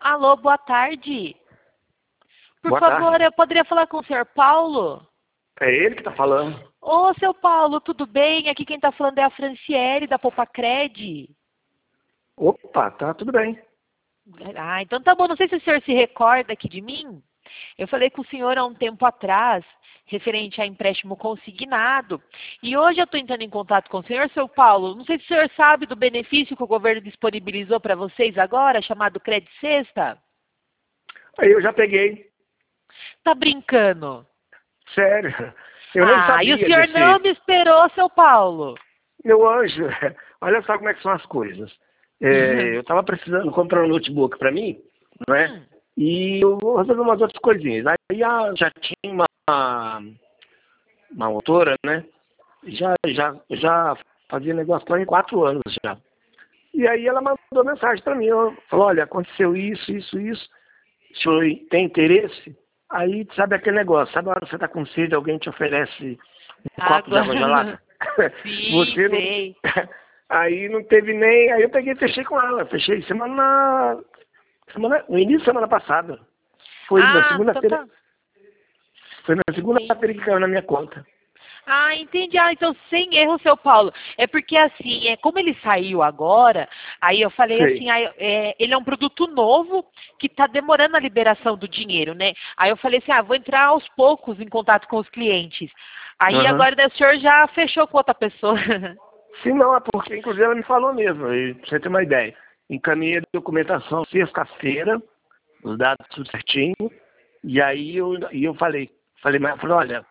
Alô, boa tarde. Por Boa favor, tarde. eu poderia falar com o senhor Paulo? É ele que está falando. Ô, seu Paulo, tudo bem? Aqui quem está falando é a Franciele, da Popacred. Opa, tá tudo bem. Ah, então tá bom. Não sei se o senhor se recorda aqui de mim. Eu falei com o senhor há um tempo atrás, referente a empréstimo consignado. E hoje eu estou entrando em contato com o senhor, seu Paulo. Não sei se o senhor sabe do benefício que o governo disponibilizou para vocês agora, chamado Cred Sexta. Aí eu já peguei. Tá brincando? Sério. Eu nem Ah, e o sabia senhor não me esperou, seu Paulo. Meu anjo, olha só como é que são as coisas. Eu estava precisando comprar um notebook para mim, não é? E eu vou resolver umas outras coisinhas. Aí já tinha uma autora, né? Já fazia negócio lá em 4 anos já. E aí ela mandou mensagem para mim. Falou, olha, aconteceu isso, isso, isso. O senhor tem interesse? Aí, sabe aquele negócio, sabe a hora que você está com sede, alguém te oferece um copo de Água. água gelada? Sim, Você não... sei. Aí não teve nem... Aí eu peguei e fechei com ela. Fechei no início da semana passada. Foi na Ah, então segunda-feira. tá. Foi na segunda-feira que Entendi. caiu na minha conta. Ah, entendi. Ah, então sem erro, seu Paulo. É porque assim, como ele saiu agora, aí eu falei assim, Sei. ele é um produto novo que está demorando a liberação do dinheiro, né? Aí eu falei assim, vou entrar aos poucos em contato com os clientes. Aí Aham. agora o senhor já fechou com outra pessoa. Sim, não, é porque inclusive ela me falou mesmo, e pra você ter uma ideia. Encaminhei a documentação sexta-feira, os dados tudo certinho, e aí eu falei, mas falei, olha,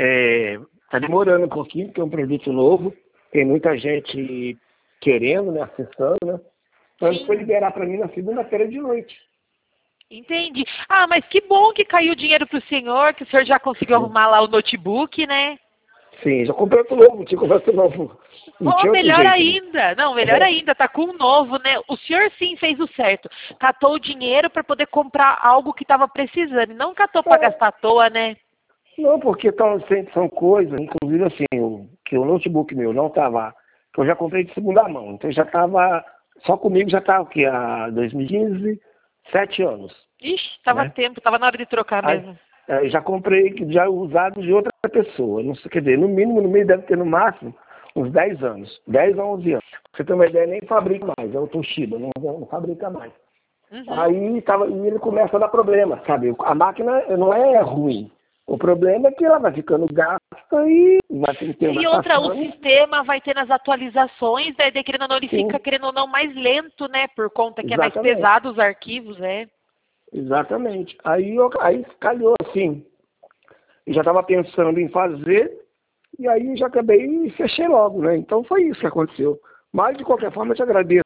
tá demorando um pouquinho, porque é um produto novo, tem muita gente querendo, né, acessando, né? Então ele foi Sim. liberar para mim na segunda-feira de noite. Entendi. Ah, mas que bom que caiu o dinheiro para o senhor, que o senhor já conseguiu Sim. arrumar lá o notebook, né? Sim, já comprei outro novo, tinha comprado outro novo. Não Oh, tinha outro melhor jeito, né? ainda. Não, melhor ainda, tá com um novo, né? O senhor sim fez o certo. Catou o dinheiro para poder comprar algo que estava precisando, e não catou para gastar à toa, né? Não, porque sempre são coisas, inclusive assim, que o notebook meu não estava, que eu já comprei de segunda mão, então já estava, só comigo já está o quê? Há 2015, 7 anos, Ixi, tava né? tempo, tava na hora de trocar Aí, mesmo. já comprei já usado de outra pessoa, não sei, quer dizer, no mínimo, no meio deve ter no máximo uns 10 anos, 10 a 11 anos. Pra você ter uma ideia, nem fabrica mais, é o Toshiba, não fabrica mais. Uhum. E ele começa a dar problema, sabe? A máquina não é ruim. O problema é que ela vai ficando gasta e o tempo E vai outra, o passando. sistema vai ter nas atualizações, né? Daí, querendo ou não, ele fica, Sim, querendo ou não, mais lento, né? Por conta que é mais exatamente. pesado os arquivos, né? Exatamente. Aí calhou assim. Eu já estava pensando em fazer, e aí já acabei e fechei logo, né? Então foi isso que aconteceu. Mas, de qualquer forma, eu te agradeço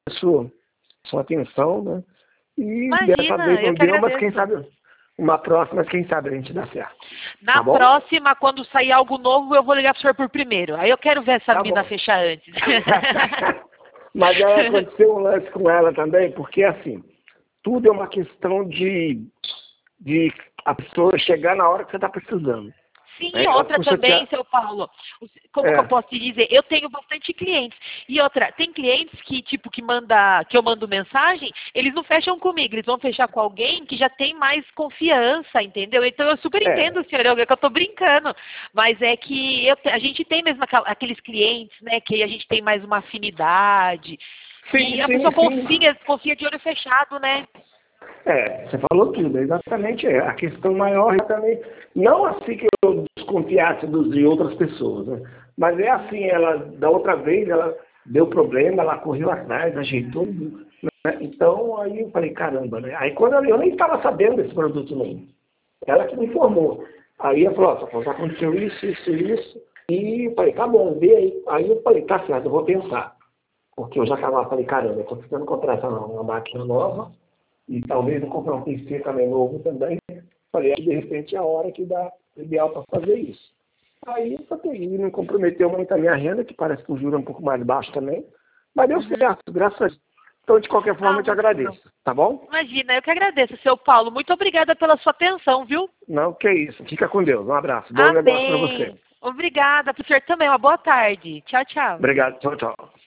a sua atenção, né? E dessa vez Imagina, eu não que deu, mas quem agradeço. sabe, uma próxima, quem sabe a gente dá certo. Na Tá bom? próxima, quando sair algo novo, eu vou ligar pro senhor por primeiro. Aí eu quero ver essa Tá mina bom. fechar antes. Mas aí aconteceu um lance com ela também, porque assim, tudo é uma questão de a pessoa chegar na hora que você está precisando. Sim, Né? e Ela outra ficou também, chateada. seu Paulo. Como que eu É, posso te dizer? Eu tenho bastante clientes. E outra, tem clientes que, tipo, que eu mando mensagem, eles não fecham comigo, eles vão fechar com alguém que já tem mais confiança, entendeu? Então eu super é. entendo, senhor, é que eu tô brincando. Mas é que a gente tem mesmo aqueles clientes, né, que a gente tem mais uma afinidade. Sim, E a sim, pessoa sim. confia de olho fechado, né? Você falou tudo, exatamente. A questão maior é também, não assim que eu desconfiasse de outras pessoas, né? Mas é assim, ela, da outra vez, ela deu problema, ela correu atrás, ajeitou, né? Então, aí eu falei, caramba, né? Aí quando eu nem estava sabendo desse produto novo, ela que me informou. Aí ela falou, ó, já aconteceu isso, isso, isso, e eu falei, tá bom, vê aí. Aí eu falei, tá certo, eu vou pensar. Porque eu já estava, falei, caramba, eu estou precisando comprar uma máquina nova, e talvez eu comprar um PC também novo também. Falei, de repente é a hora que dá ideal para fazer isso. Aí só que aí não comprometeu muito a minha renda, que parece que o juro é um pouco mais baixo também. Mas deu Uhum. certo, graças a Deus. Então, de qualquer forma, Ah, eu te muito legal. agradeço, tá bom? Imagina, eu que agradeço, seu Paulo. Muito obrigada pela sua atenção, viu? Não, que isso. Fica com Deus. Um abraço. Bom negócio para você. Amém. Obrigada, pro senhor também. Uma boa tarde. Tchau, tchau. Obrigado. Tchau, tchau.